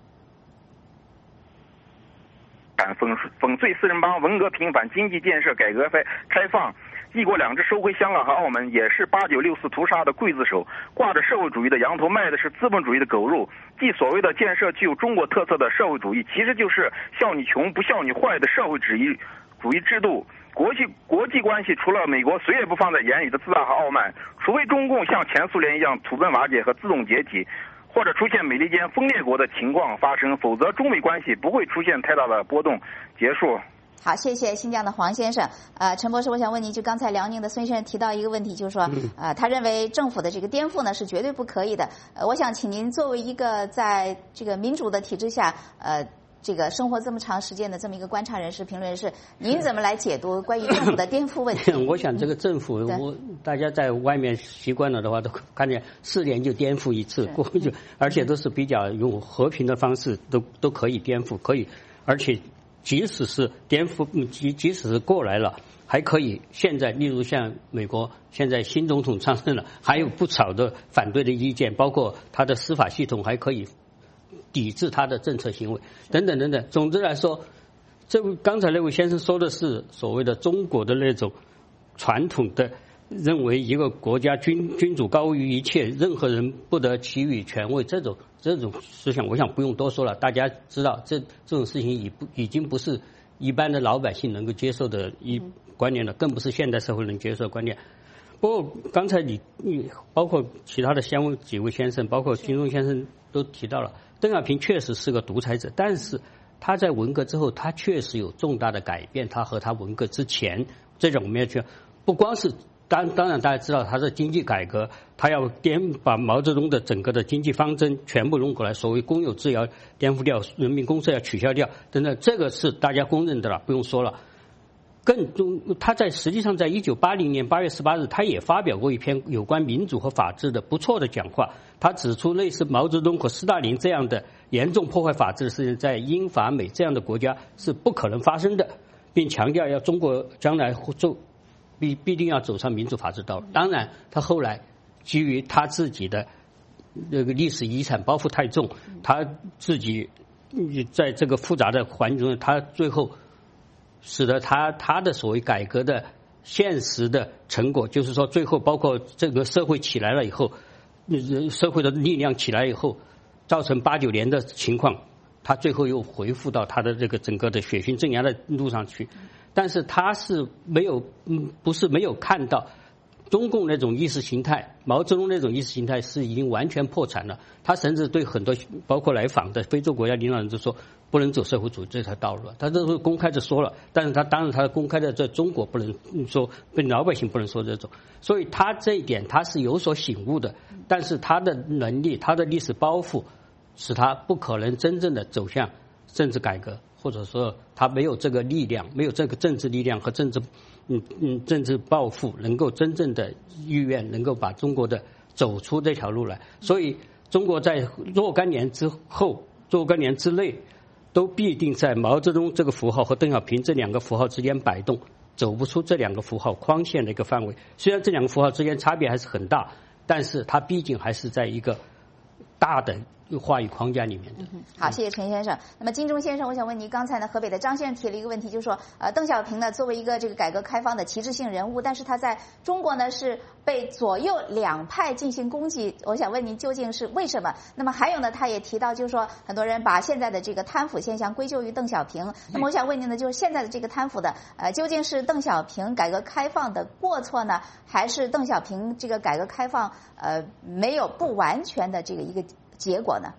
粉粉碎四人帮，文革平反，经济建设，改革开放，一国两制收回香港和澳门，也是八九六四屠杀的刽子手，挂着社会主义的羊头，卖的是资本主义的狗肉。即所谓的建设具有中国特色的社会主义，其实就是笑你穷不笑你坏的社会主义主义制度。国际国际关系除了美国谁也不放在眼里的自大和傲慢，除非中共像前苏联一样土崩瓦解和自动解体，或者出现美利坚分裂国的情况发生，否则中美关系不会出现太大的波动。结束。 好，谢谢新疆的黄先生。呃，陈博士，我想问您，就刚才辽宁的孙先生提到一个问题，就是说，呃，他认为政府的这个颠覆呢是绝对不可以的。呃，我想请您作为一个在这个民主的体制下，呃。这个生活这么长时间的这么一个观察人士、评论人士，您怎么来解读关于政府的颠覆问题？ 我想这个政府，我大家在外面习惯了的话，都看见四年就颠覆一次，过就而且都是比较用和平的方式，都都可以颠覆，可以，而且即使是颠覆，即即使是过来了，还可以。现在，例如像美国，现在新总统上任了，还有不少的反对的意见，包括他的司法系统还可以抵制他的政策行为等等等等。总之来说，这位刚才那位先生说的是所谓的中国的那种传统的认为一个国家君君主高于一切，任何人不得给予权位，这种这种思想，我想不用多说了，大家知道这这种事情已不已经不是一般的老百姓能够接受的一观念了，更不是现代社会能接受的观念。不过刚才你你包括其他的相几位先生，包括金钟先生都提到了，邓小平确实是个独裁者，但是他在文革之后，他确实有重大的改变。他和他文革之前，这种我们要去，不光是当当然大家知道他的经济改革，他要颠把毛泽东的整个的经济方针全部弄过来，所谓公有制要颠覆掉，人民公社要取消掉等等，这个是大家公认的了，不用说了。更重，他在实际上在一九八零年八月十八日，他也发表过一篇有关民主和法治的不错的讲话。他指出，类似毛泽东和斯大林这样的严重破坏法治的事情，在英法美这样的国家是不可能发生的，并强调要中国将来走必必定要走上民主法治道路。当然，他后来基于他自己的那个历史遗产包袱太重，他自己在这个复杂的环境中，他最后使得他他的所谓改革的现实的成果，就是说最后包括这个社会起来了以后，社会的力量起来以后，造成八九年的情况，他最后又恢复到他的这个整个的血腥镇压的路上去。但是他是没有，嗯，不是没有看到中共那种意识形态，毛泽东那种意识形态是已经完全破产了。他甚至对很多包括来访的非洲国家领导人都说不能走社会主义这条道路了，他都是公开的说了。但是他当然他公开的在中国不能说，跟老百姓不能说这种，所以他这一点他是有所醒悟的。但是他的能力，他的历史包袱，使他不可能真正的走向政治改革，或者说他没有这个力量，没有这个政治力量和政治。嗯嗯，政治抱负能够真正的意愿，能够把中国的走出这条路来。所以，中国在若干年之后、若干年之内，都必定在毛泽东这个符号和邓小平这两个符号之间摆动，走不出这两个符号框线的一个范围。虽然这两个符号之间差别还是很大，但是它毕竟还是在一个大的话语框架里面的。 嗯、好，谢谢陈先生。那么金钟先生，我想问您，刚才呢，河北的张先生提了一个问题，就是说，呃，邓小平呢作为一个这个改革开放的旗帜性人物，但是他在中国呢是被左右两派进行攻击。我想问您，究竟是为什么？那么还有呢，他也提到，就是说，很多人把现在的这个贪腐现象归咎于邓小平。那么我想问您呢，就是现在的这个贪腐的，呃，究竟是邓小平改革开放的过错呢，还是邓小平这个改革开放呃没有不完全的这个一个结果呢？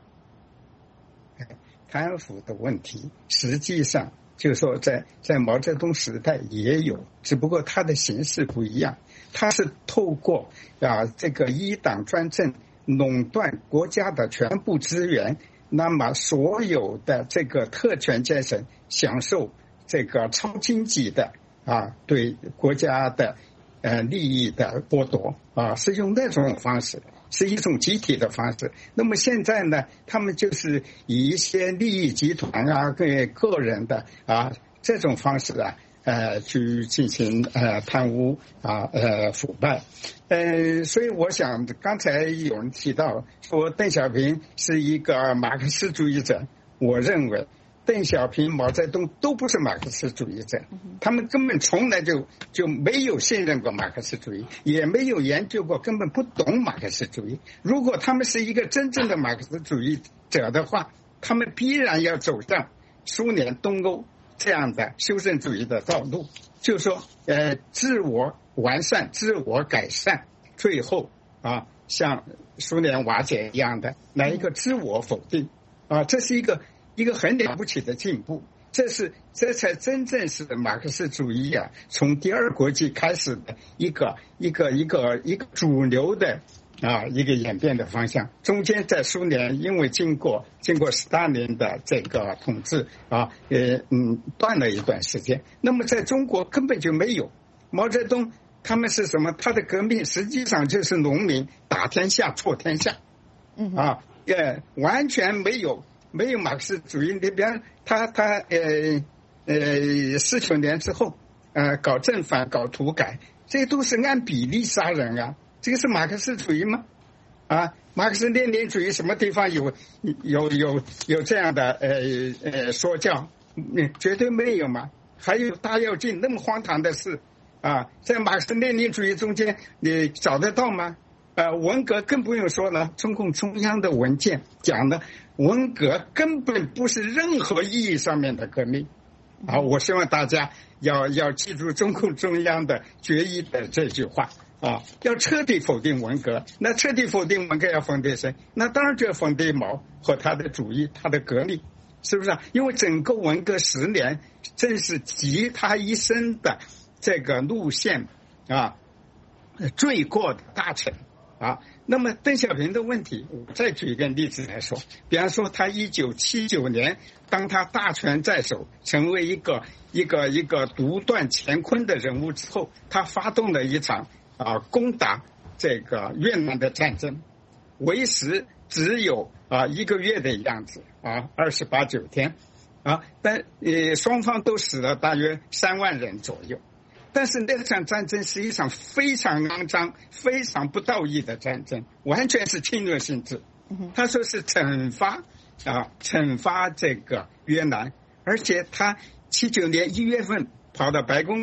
贪腐的问题，实际上就是说在在毛泽东时代也有，只不过它的形式不一样。它是透过啊这个一党专政垄断国家的全部资源，那么所有的这个特权阶层享受这个超经济的啊对国家的呃利益的剥夺啊，是用那种方式。是一种集体的方式。那么现在呢，他们就是以一些利益集团啊、个个人的啊这种方式啊，呃，去进行呃贪污啊、呃腐败。呃，所以我想，刚才有人提到说邓小平是一个马克思主义者，我认为邓小平、毛泽东都不是马克思主义者，他们根本从来就就没有信任过马克思主义，也没有研究过，根本不懂马克思主义。如果他们是一个真正的马克思主义者的话，他们必然要走上苏联、东欧这样的修正主义的道路，就是说，呃，自我完善、自我改善，最后啊，像苏联瓦解一样的来一个自我否定啊，这是一个。一个很了不起的进步，这是这才真正是马克思主义啊，从第二国际开始的一个一个一个一个主流的啊一个演变的方向。中间在苏联因为经过经过斯大林的这个统治啊，呃嗯断了一段时间。那么在中国根本就没有。毛泽东他们是什么？他的革命实际上就是农民打天下挫天下，嗯啊，呃完全没有。没有马克思主义，你比方他他呃呃四九年之后，呃搞正反搞土改，这都是按比例杀人啊，这个是马克思主义吗？啊，马克思列宁主义什么地方有有有有这样的呃呃说教？嗯，绝对没有嘛。还有大跃进那么荒唐的事啊，在马克思列宁主义中间你找得到吗？呃，文革更不用说了，中共中央的文件讲的。文革根本不是任何意义上面的革命啊！我希望大家要要记住中共中央的决议的这句话啊，要彻底否定文革。那彻底否定文革要否定谁？那当然就要否定毛和他的主义，他的革命，是不是啊？因为整个文革十年正是集他一生的这个路线啊罪过的大成啊。那么邓小平的问题，我再举一个例子来说，比方说他一九七九年，当他大权在手，成为一个一个一个独断乾坤的人物之后，他发动了一场啊攻打这个越南的战争，为时只有啊一个月的样子啊，二十八九天啊，但呃双方都死了大约三万人左右。但是那场战争是一场非常肮脏、非常不道义的战争，完全是侵略性质。他说是惩罚啊，惩罚这个越南，而且他七九年一月份跑到白宫去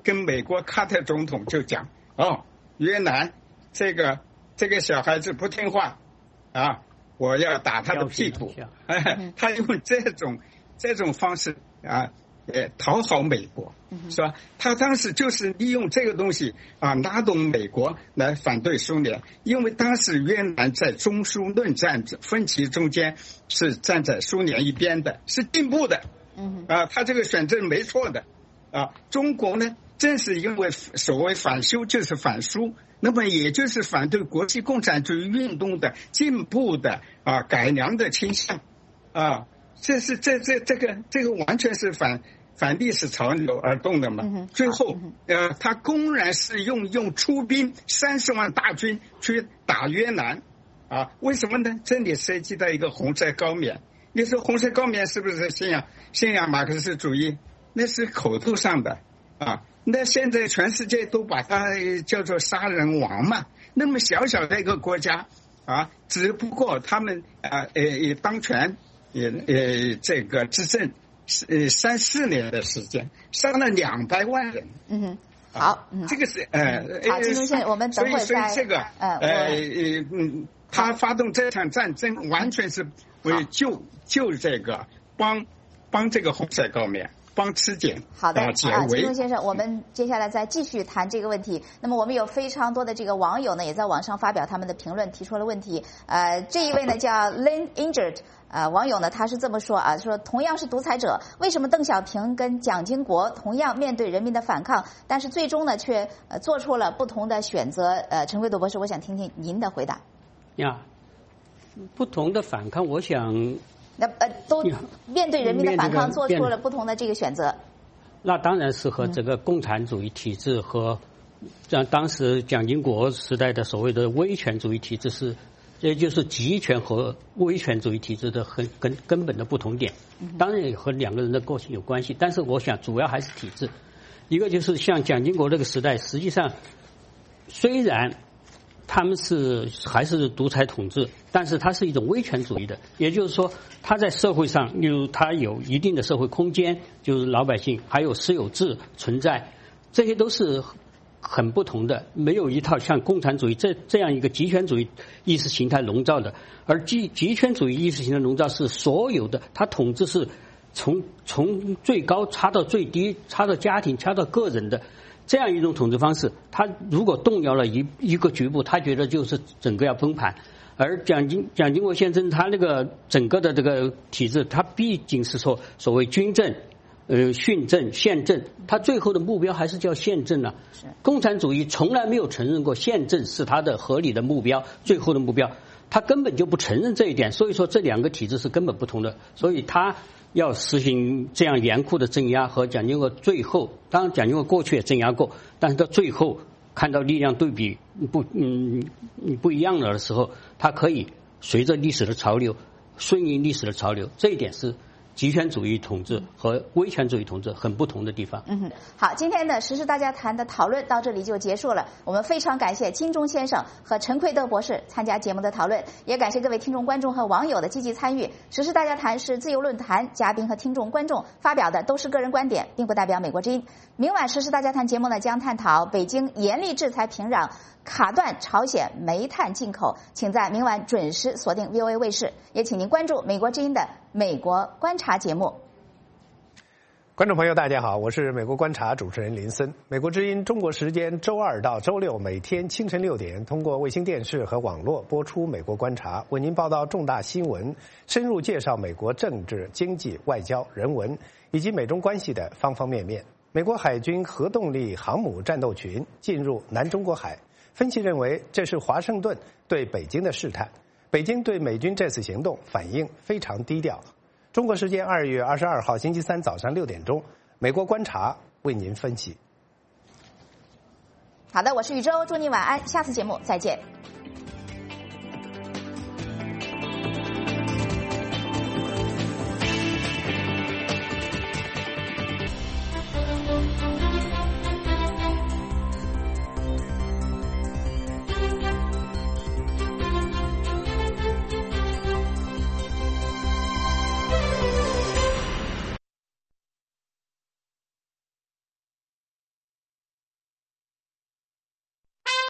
跟美国卡特总统就讲，哦，越南这个这个小孩子不听话啊，我要打他的屁股。哎，他用这种这种方式啊，呃，讨好美国，是吧？他当时就是利用这个东西啊，拉动美国来反对苏联，因为当时越南在中苏论战分歧中间是站在苏联一边的，是进步的。嗯啊，他这个选择没错的啊。中国呢，正是因为所谓反修就是反苏，那么也就是反对国际共产主义运动的进步的啊改良的倾向啊，这是这这这个这个完全是反反历史潮流而动的嘛。嗯、最后呃，他公然是用用出兵三十万大军去打越南啊，为什么呢？这里涉及到一个红色高棉。你说红色高棉是不是信仰信仰马克思主义？那是口头上的啊。那现在全世界都把它叫做杀人王嘛。那么小小的一个国家啊，只不过他们啊呃当权也呃这个执政呃三四年的时间，杀了两百万人。 嗯哼，好， 嗯、这个是呃好，金中宪，我们等会儿再所以所以这个呃呃嗯，他发动这场战争完全是为救救这个帮帮这个红色高棉。帮吃碱。 好的，啊， 金钟先生，我们接下来再继续谈这个问题。那么我们有非常多的这个网友呢，也在网上发表他们的评论，提出了问题。呃，这一位呢叫 Lin Injured， 呃，网友呢他是这么说啊，说同样是独裁者，为什么邓小平跟蒋经国同样面对人民的反抗，但是最终呢却呃做出了不同的选择？呃，陈贵斗博士，我想听听您的回答。 呀，不同的反抗，我想。 那呃，都面对人民的反抗，做出了不同的这个选择。 那当然是和这个共产主义体制和像当时蒋经国时代的所谓的威权主义体制是，也就是集权和威权主义体制的很根根本的不同点。当然也和两个人的个性有关系，但是我想主要还是体制。一个就是像蒋经国这个时代，实际上虽然他们是还是独裁统治，但是它是一种威权主义的，也就是说，他在社会上，例如他有一定的社会空间，就是老百姓还有私有制存在，这些都是很不同的，没有一套像共产主义这这样一个极权主义意识形态笼罩的，而极极权主义意识形态笼罩是所有的，他统治是从从最高插到最低，插到家庭，插到个人的。这样一种统治方式，他如果动摇了一一个局部，他觉得就是整个要崩盘。而蒋经蒋经国先生他那个整个的这个体制，他毕竟是说所谓军政、呃训政、宪政，他最后的目标还是叫宪政啊。共产主义从来没有承认过宪政是他的合理的目标，最后的目标，他根本就不承认这一点。所以说这两个体制是根本不同的，所以他要实行这样严酷的镇压，和蒋经国最后，当然蒋经国过去也镇压过，但是到最后看到力量对比不嗯不一样了的时候，他可以随着历史的潮流，顺应历史的潮流，这一点是极权主义统治和威权主义统治很不同的地方。 嗯哼，好，今天的时事大家谈的讨论到这里就结束了。我们非常感谢金钟先生和陈奎斗博士参加节目的讨论，也感谢各位听众、观众和网友的积极参与。时事大家谈是自由论坛，嘉宾和听众、观众发表的都是个人观点，并不代表美国之音。明晚时事大家谈节目呢，将探讨北京严厉制裁平壤，卡断朝鲜煤炭进口，请在明晚准时锁定 V O A 卫视，也请您关注美国之音的美国观察节目。 观众朋友大家好，我是美国观察主持人林森。美国之音中国时间周二到周六每天清晨六点通过卫星电视和网络播出美国观察，为您报道重大新闻，深入介绍美国政治、经济、外交、人文以及美中关系的方方面面。美国海军核动力航母战斗群进入南中国海，分析认为这是华盛顿对北京的试探。北京对美军这次行动反应非常低调。中国时间二月二十二号星期三早上六点钟，美国观察为您分析。 好的，我是宇宙，祝你晚安，下次节目再见。